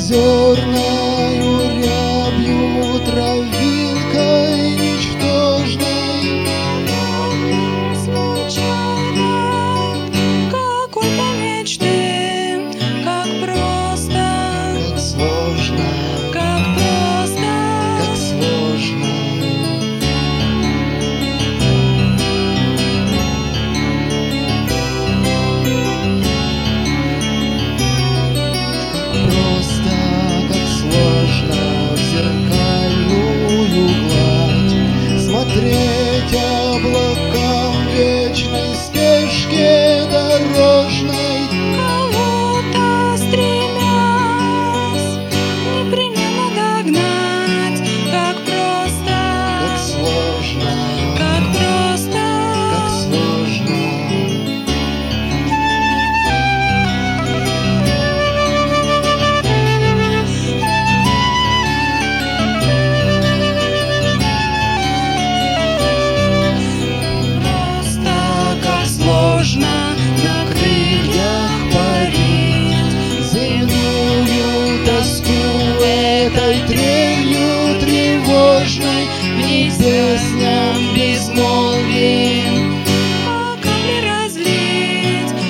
озерною рябью, травинкой ничтожной. Случайно какой-то мечты, как просто, Как сложно, как просто. как сложно. Просто как сложно в зеркальную гладь смотреть облакам вечной стежке дорожки.